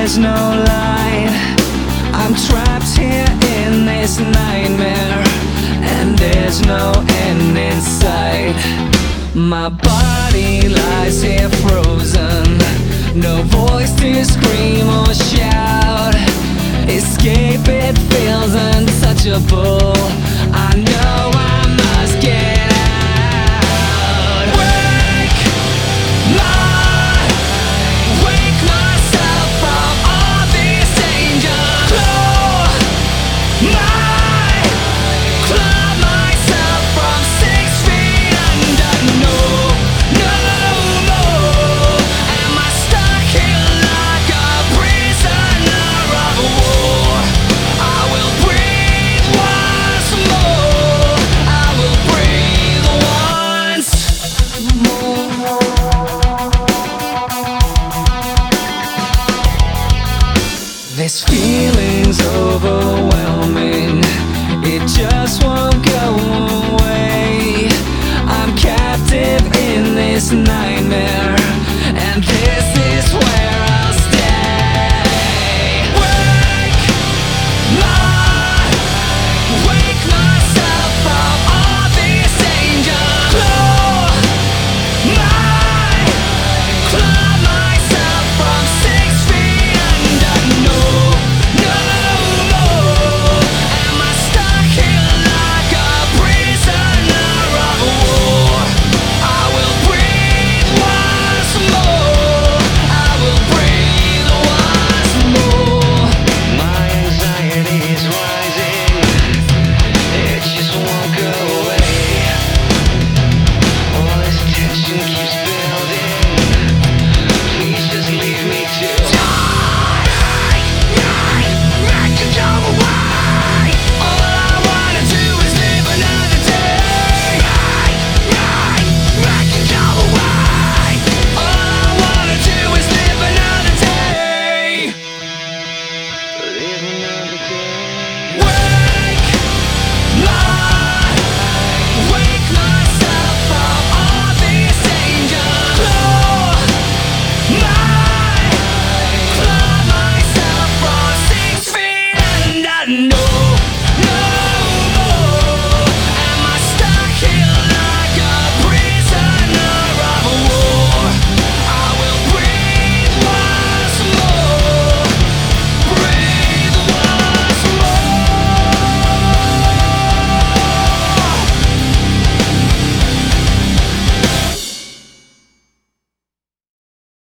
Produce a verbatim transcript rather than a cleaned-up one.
there's no light. I'm trapped here in this nightmare, and there's no end in sight. My body lies here frozen, no voice to scream or shout. Escape, it feels untouchable. I know I must get out. Wake my, wake myself from all this danger. Claw my, claw myself from six feet under. No, no more am I stuck here like a prisoner of war. I will breathe once more. I will breathe once more. This feeling's overwhelming, it just won't go away. I'm captive in this nightmare, and this is where I'll stay. Wake my, wake myself from all this danger. Claw my, claw myself from six feet under. No, no more am I stuck here like a prisoner of war. I will breathe once more. I will breathe once more. My anxiety is rising, it just won't go away. All this tension keeps building. Please just leave me to die. I can go away. All I wanna do is live another day. I can go away. All I wanna do is live another day. Live another day.